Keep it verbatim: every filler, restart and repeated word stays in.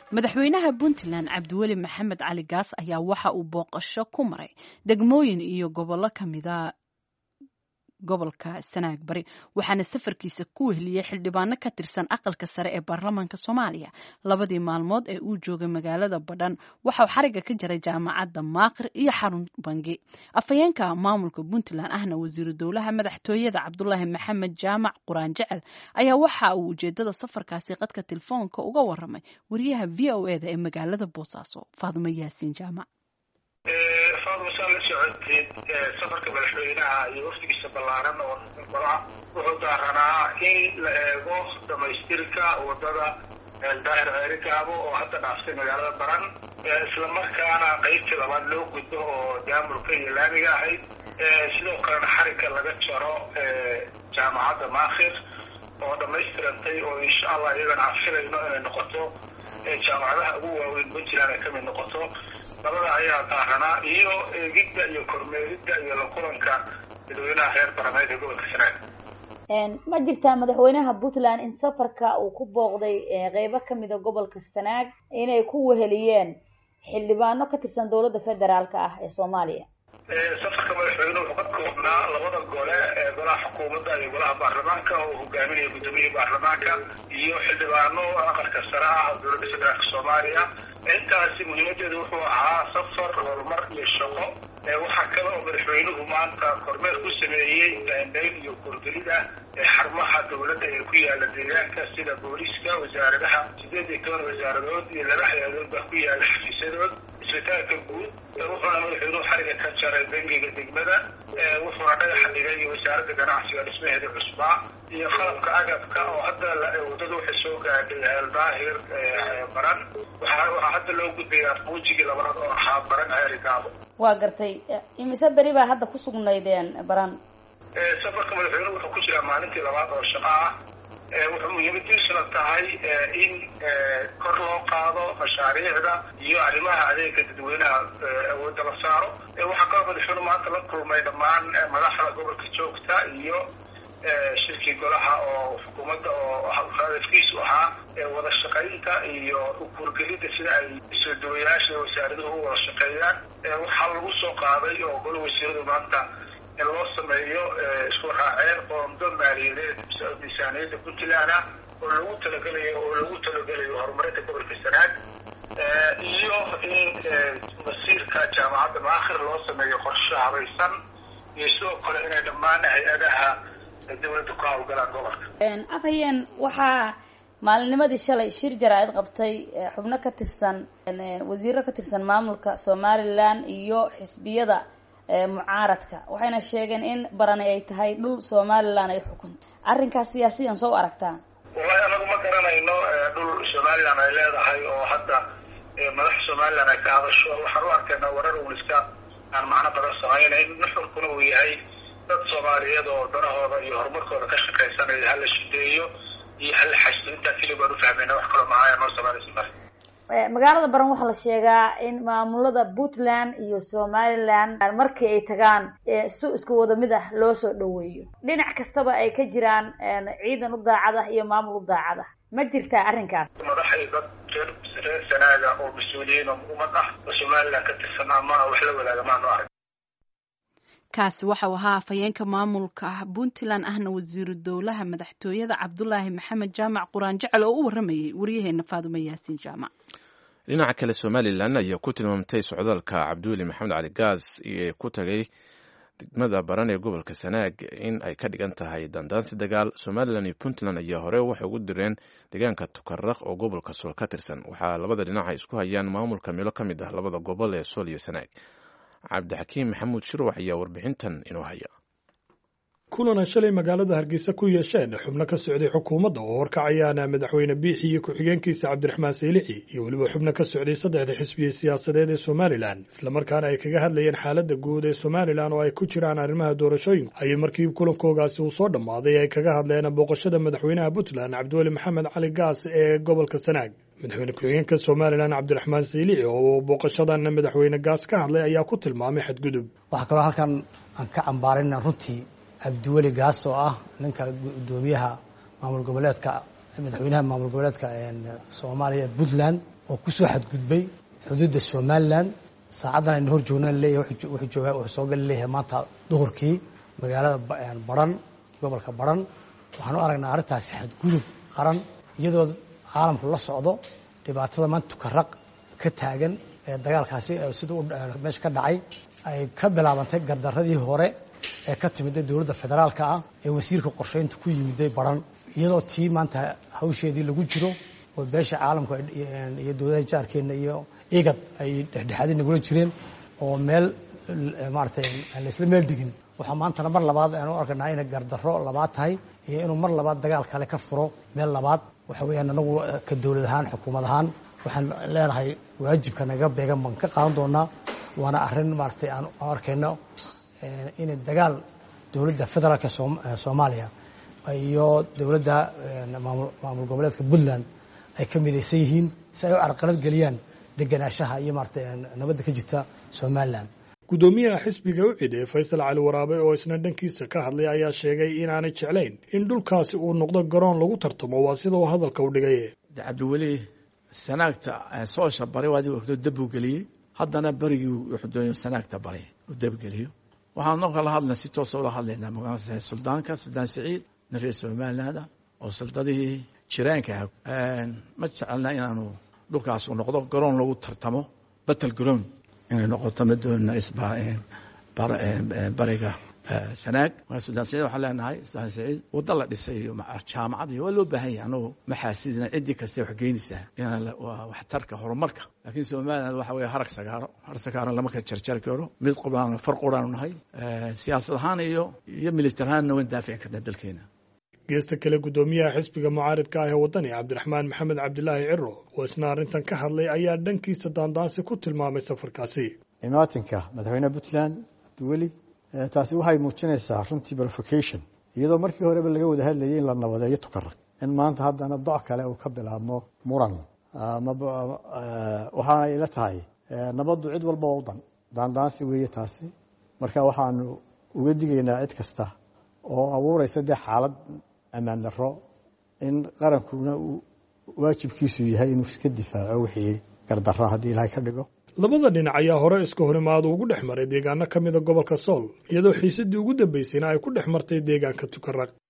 madaxweynaha Puntland Cabdiweli Maxamed Cali Gaas ayaa waxa uu booqasho ku maray degmooyin iyo gobollo kamida gobolka Sanaag Bari waxaana safarkiisa ku weheliyay xildhibaano ka tirsan aqalka sare ee baarlamaanka Soomaaliya labadii maalmood ee uu joogay magaalada Badhan waxa uu xariga ka jaray jaamacadda Maaqir iyo xarun bangi afayeenka maamulka Puntland ahna wasiir dowlaha madaxtooyada Cabdullaahi Maxamed Jaamac Quraan Jecel ayaa waxa uu ujeedada safarkaasi qadka telefoonka uga waramay wariyaha V O A da ee magaalada Boosaaso Faadimo Yaasiin Jaamac فاضل سال سعودي سفر كمدحوينها iyo waftigiisa balaaran oo qolaha wuxuu daaranaa in la eego dhamaystirka wadada daahir Eerikaabo oo hadda dhaaftay magaalada Baran isla markaana qaybta labaad loo gudbo oo daamurka iyo laamiga ahayd sidoo kale xarika laga jaro jaamacadda Maaqir oo dhamaystirantay oo insha Allah iyagana afshirayno inay noqoto jaamacadaha ugu waaweyn Puntland ay kamid noqoto labada ayaa daaranaa iyo eegidda iyo kormeeridda iyo la kulanka dadweynaha reer Barameed ee gobolka Sanaag een ma jirtaa madaxweynaha Puntland in safarka uu ku booqday qaybo kamid ah gobolka Sanaag inay ku weheliyeen xildhibaano ka tirsan dawladda federaalka ah ee Soomaaliya ee safarka madaxweynuhu wuxuu ka koobnaa labada gole ee golaha xukuumadda iyo golaha baarlamaanka oo hogaaminaya gudoomiyaha baarlamaanka iyo xildhibaano aqalka sare ah dawladda federaalka Soomaaliya intaasi muhiimadeedu wuxuu ahaa safar horumar iyo shaqo waxa kale oo madaxweynuhu maanta kormeer ku sameeyay daandayn iyo korgelida xarumaha dawladda ee ku yaala deegaanka sida booliska wasaaradaha sideed iyo toban wasaaradood iyo laba hay'adood ku yaala xafiisadood isbitaalka guud wuxuuna madaxweynuhu xariga ka jaray bangiga degmada wuxuuna dhagaxa dhigay wasaaradda ganacsiga dhismaheeda cusbaa iyo qalabka agabka oo hadda wadada waxay soo gaadhay daahir Baran waxaa hadda loo gudbayaa fuujigii labaad oo ahaa Baran Eerikaabo waa gartay imise bari baa hadda ku sugnaydeen Baran ee safarka madaxweynuhu wuxuu ku jiraa maalintii labaad oo shaqo ah ee wuxuu muhiimadiisu tahay in kor loo qaado mashaariicda iyo arrimaha adeegga dadweynaha awoodda la saaro waxa kaloo madaxweynuhu maanta la kulmay dhammaan madaxda gobolka joogta iyo shirkii golaha oo xukuumadda oo hadafkiisu ahaa wada shaqaynta iyo ukurgelida sida ay soo dhaweeyaasha wasaaraduhu u wada shaqeeyaan waxaa lagu soo qaaday oo golaha wasiiradu maanta in loo sameeyo isku raaceen qoomdo maaliyadeed miisaaniyadda Puntland oo lagu talagalayo oo lagu talagalayo horumarinta gobolka Sanaag iyo in masiirka jaamacadda Maaqir loo sameeyo qorshe habaysan iyo sidoo kale inay dhammaan hay'adaha dawladda ku hawlgalaan gobolka een afayeen waxaa maalinimadii shalay shir jaraa'id qabtay xubno ka tirsan wasiirro ka tirsan maamulka Somaliland iyo xisbiyada mucaaradka waxayna sheegeen in Baran ay tahay dhul Somaliland ay xukunto arrinkaas siyaasiyan soo aragtaan wallahi anagu ma garanayno dhul Somaliland ay leedahay oo hadda madax Somaliland ay ka hadasho waxaan u arkaynaa warar waliska aan macna badan samaynayn nuxurkuna uu yahay dad Soomaaliyeed oo darahooda iyo horumarkooda ka shaqeysanaya hal shideeyo iyo hal xashidinta kaliya u fahmayna wax kale ma aha noo Soomaaliyeed magaalada Baran waxaa la sheegaa in maamulada Puntland iyo Somaliland markii ay tagaan si isku wada mid ah loo soo dhaweeyo dhinac kastaba ay ka jiraan ciidan u daacad ah iyo maamul u daacad ah ma jirtaa arrinkaas madaxda reer Sanaaga oo mas'uuliyiin oo ummad ah Somaliland ka tirsan ama wax la wadaaga ma noo arag kaasi waxa uu ahaa afayeenka maamulka Puntland ahna wasiir dowlaha madaxtooyada Cabdullaahi Maxamed Jaamac Quraan Jecel oo u waramayay wariyaheena Faadimo Yaasiin Jaamac dhinaca kale Somaliland ayaa ku tilmaamtay socdaalka Cabdiweli Maxamed Cali Gaas ee ku tagay degmada Baran ee gobolka Sanaag in ay ka dhigan tahay dandaansi dagaal Somaliland iyo Puntland ayaa hore waxay ugu direen deegaanka Tukarraq oo gobolka Sool ka tirsan waxaa labada dhinac isku hayaan maamulka meelo ka mid ah labada gobol ee Sool iyo Sanaag cabdixakiim maxamuud shirwax ayaa warbixintan inoo haya kulan shalay magaalada Hargeysa ku yeesheen xubno ka socday xukuumadda oo horkacayana madaxweyne Biixi iyo ku-xigeenkiisa Cabdiraxmaan Saylici iyo waliba xubno ka socday saddexda xisbiye siyaasadeed ee Somaliland isla markaana ay kaga hadlayeen xaaladda guud ee Somaliland oo ay ku jiraan arrimaha doorashooyinka ayay markii kulankoogaasi uu soo dhamaaday ay kaga hadleen booqashada madaxweynaha Puntland Cabdiweli Maxamed Cali Gaas ee gobolka Sanaag madaxweyne ku-xigeenka Somaliland Cabdiraxmaan Saylici oo booqashadan madaxweyne Gaas ka hadlay ayaa ku tilmaamay xadgudub waxa kale halkan aan ka cambaarina runtii Cabdiweli Gaas oo ah ninka gudoomiyaha maamul goboleedka madaxweynaha maamul goboleedka Soomaaliya Puntland oo ku soo xadgudbay xuduudda Somaliland saacadan aynu hor joognaan leeyahay wuxuu joogaa oo soo gal leeyahay maanta duhurkii magaalada Baran gobolka Baran waxaan u aragnaa arrintaasi xadgudub qaran iyadoo caalamku la socdo dhibaatada maanta tukaraq ka taagan ee dagaalkaasi sida uu meesha ka dhacay ay ka bilaabantay gardaradii hore ee ka timid dawladda federaalka ah ee wasiirka qorsheynta ku yimid Baran iyadoo tii maanta hawsheedii lagu jiro oo beesha caalamka iyo dawladda jaarkeena iyo igad ay dhexdhexaadin nagula jireen oo meel maartay la isla meel digin waxa maanta mar labaad aan u arkaynaa in gardaro labaad tahay iyo inuu mar labaad dagaal kale ka furo meel labaad waxa weeyaan anagu ka dawlad ahaan xukuumad ahaan waxaan leenahay waajibka naga beegan ban ka qaadan doonaa waana arrin maartay aan arkayno in dagaal dawladda federaalka Soomaaliya iyo dawladda maamul goboleedka Puntland ay ka midaysan yihiin si ay u carqalad galiyaan deganaanshaha iyo maartay nabadda ka jirta Somaliland gudoomiyaha xisbiga u ciiday Faysal Cali Waraabe oo isna dhankiisa ka hadlay ayaa sheegay in aanay jeclayn in dhulkaasi uu noqdo garoon lagu tartamo waa sida uu hadalka u dhigay Cabdiweli sanaagta soo shabaray waadi uu dab u galiyay haddana barigii wuxuu doonay sanaagta baray uu dab galiyo waxaan noo kala hadlay si toos ah oo hadlaynaa magaalada Suldaanka Suldaan Saciid nafis Somaliland oo sultadii jiraanka ah ma jeclna inaanu dhulkaas uu noqdo garoon lagu tartamo battle ground inay noqoto madoona isbaa'een bariga sanaag waa Suldaan Saciid waxaa leenahay Suldaan Saciid wada la dhisay iyo jaamacad iyo loo baahan yahay anoo maxaasisna cidii kasta wax geynaysa in wax tarka horumarka laakiin Soomaaliland waxa weeye harag sagaaro harag sagaaro lama ka jarjar karo mid qodaan farq qodaan nahay siyaasad ahaan iyo iyo military ahaan waan daafici karnaa dalkeena geesta kale gudoomiyaha xisbiga mucaaradka ah ee wadani Cabdiraxmaan Maxamed Cabdilaahi Ciro oo isna arrintan ka hadlay ayaa dhankiisa daandaansi ku tilmaamay safarkaasi imaatinka madaxweynaha Puntland Abdiweli taasi waxay muujinaysaa runtii provocation iyadoo markii horeba laga wada hadlayay in la nabadeeyo tukaraq in maanta haddana doc kale uu ka bilaabmo muran ama waxaana ila tahay nabaddu cid walba oo dan daandaansi weeye taasi marka waxaanu uga digaynaa cid kasta oo abuuraysa de xaalad amaan darro in qarankuna uu waajibkiisu yahay inuu iska difaaco wixii gardarro haddii ilaahay ka dhigo labada dhinac ayaa hore iska horimaad ugu dhex maray deegaano ka mid ah gobolka Sool iyadoo xiisadii ugu dambeysayna ay ku dhex martay deegaanka Tukaraq